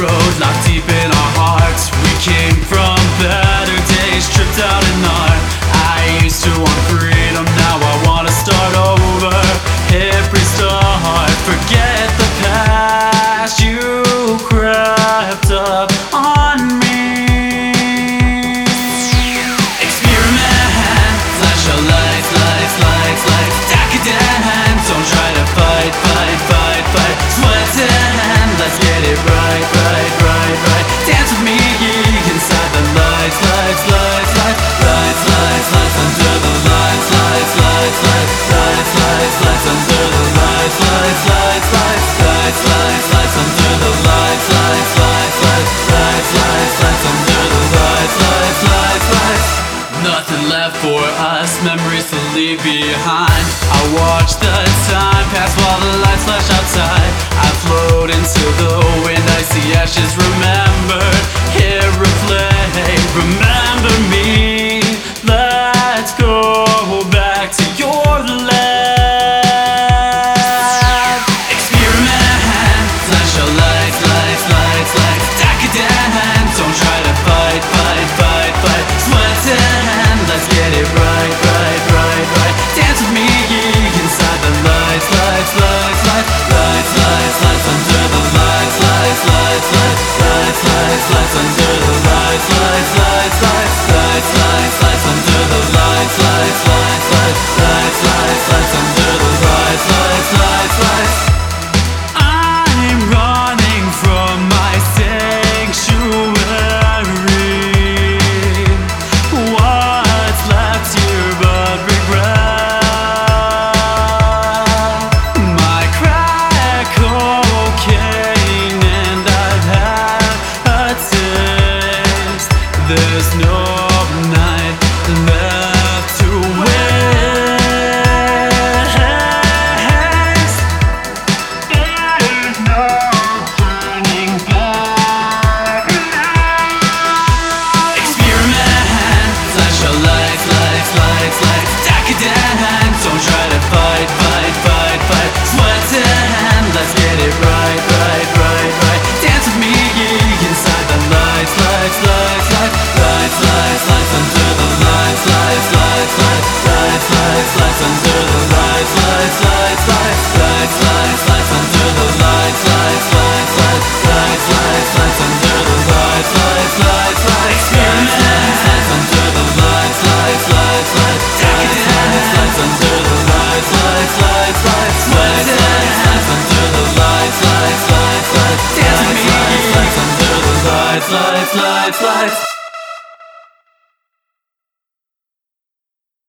road, locked deep in our hearts. We came from better days, tripped out in art. I used to want freedom, now I wanna start over. Hit restart, forget the past. You crept up on me. Experiment, flash your lights, lights, lights, lights. Decadent, don't try to fight, fight, fight, fight. Sweating, let's get it right, right, right, right. Dance with me inside the lights, lights, lights, lights. Lights, lights, lights under the lights, lights, lights, lights. Lights, lights, lights under the lights, lights, lights, lights. Lights, lights, lights under the lights, lights, lights, lights. Lights, lights, lights under the lights, lights, lights, lights. Nothing left for us, memories to leave behind. I watch the time pass while the lights flash outside. I float into the wind, I see ashes remembered. Hear a flame, remember me. Let's go back to your land. Experiment, flash your lights, lights, lights, lights. Decadent, don't try to fight, fight, fight, fight. Sweating, let's get it right, right, right, right. Dance with me inside the lights, lights, lights, lights. Lights, lights, lights under the lights, lights, lights, lights. Lights, lights, lights under the lights, lights, lights, lights. Lights, lights, lights under the lights, lights, lights, lights. Lights, lights, lights under the lights, lights, lights, lights. I'm running from my sanctuary. What's left here but regret? My crack cocaine and I've had a taste. There's no night left to waste. There's no turning back now. Experiment, flash your lights, lights, lights, lights. Decadent, don't try to fight, fight, fight, fight. Sweating, let's get it right, right, right, right. Dance with me inside the lights, lights, lights, lights. Lights, lights, lights under the lights, lights, lights, lights. Lights, lights, lights under the lights, lights, lights, lights. Lights, lights, lights under the lights, lights, lights, lights. Lights, lights, lights under the lights, lights, lights, lights. Experiment, lights under the lights, lights, lights, lights. Decadent, lights under the lights, lights, lights, lights. Lights, lights, lights under the lights, lights, lights, lights. Dance with me, lights under the lights, lights, lights, lights.